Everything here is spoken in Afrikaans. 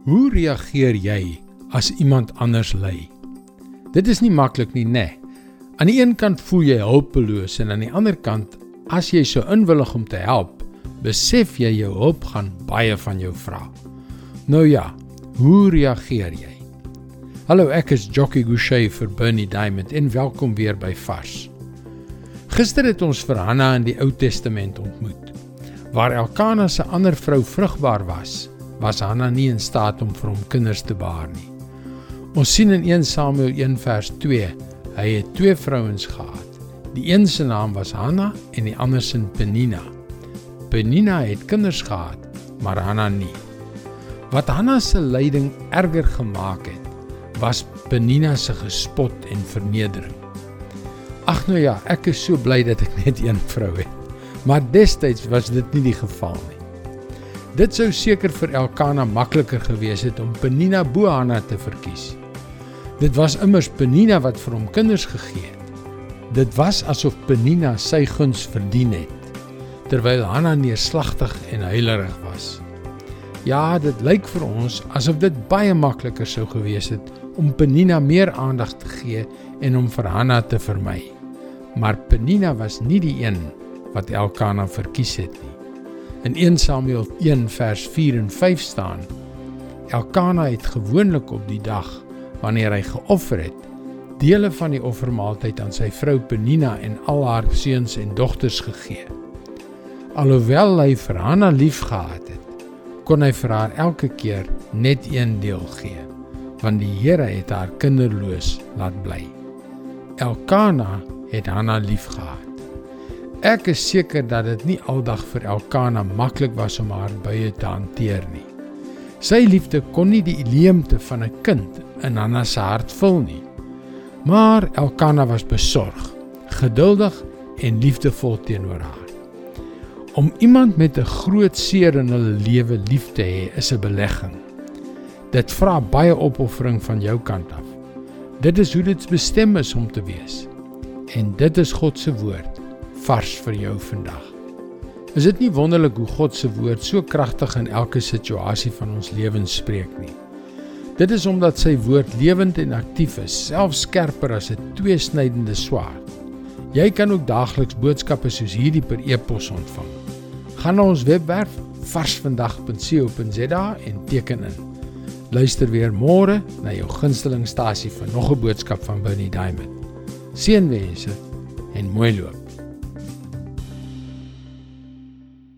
Hoe reageer jy as iemand anders ly? Dit is nie maklik nie, né? Aan die een kant voel jy hulpeloos en aan die ander kant, as jy so inwillig om te help, besef jy jou hulp gaan baie van jou vra. Nou ja, hoe reageer jy? Hallo, ek is Jockey Gouchee vir Bernie Diamond en welkom weer by Vars. Gister het ons vir Hanna in die Ou Testament ontmoet. Waar Elkana se ander vrou vrugbaar was Hanna nie in staat om vir hom kinders te baar nie. Ons sien in 1 Samuel 1 vers 2, hy het 2 vrouens gehad. Die een se naam was Hanna en die ander se Penina. Penina het kinders gehad, maar Hanna nie. Wat Hanna se lyding erger gemaak het, was Penina se gespot en vernedering. Ag nou ja, ek is so bly dat ek net 1 vrou het, maar destyds was dit nie die geval nie. Dit sou seker vir Elkana makliker gewees het om Penina bo Hanna te verkies. Dit was immers Penina wat vir hom kinders gegee het. Dit was asof Penina sy guns verdien het, terwyl Hanna neerslagtig en huilerig was. Ja, dit lyk vir ons asof dit baie makliker sou gewees het om Penina meer aandag te gee en om vir Hanna te vermy. Maar Penina was nie die een wat Elkana verkies het nie. In 1 Samuel 1 vers 4 en 5 staan, Elkana het gewoonlik op die dag, wanneer hy geoffer het, dele van die offermaaltyd aan sy vrou Penina en al haar seuns en dogters gegee. Alhoewel hy vir Hanna lief gehad het, kon hy vir haar elke keer net 1 deel gee, want die Here het haar kinderloos laat bly. Elkana het Hanna lief gehad. Ek is seker dat dit nie aldag vir Elkana maklik was om haar buie te hanteer nie. Sy liefde kon nie die leemte van 'n kind in Hanna se hart vul nie. Maar Elkana was besorg, geduldig en liefdevol teenoor haar. Om iemand met 'n groot seer in hulle lewe lief te hê is 'n belegging. Dit vra baie opoffering van jou kant af. Dit is hoe dit bestem is om te wees. En dit is God se woord, vars vir jou vandag. Is dit nie wonderlik hoe God se woord so kragtig in elke situasie van ons lewens spreek nie? Dit is omdat sy woord lewend en aktief is, selfs skerper as 'n tweesnydende swaard. Jy kan ook daagliks boodskappe soos hierdie per e-pos ontvang. Gaan na ons webwerf varsvandag.co.za en teken in. Luister weer môre na jou gunstelingstasie vir nog 'n boodskap van Bernie Diamond. Seënwense en mooi loop.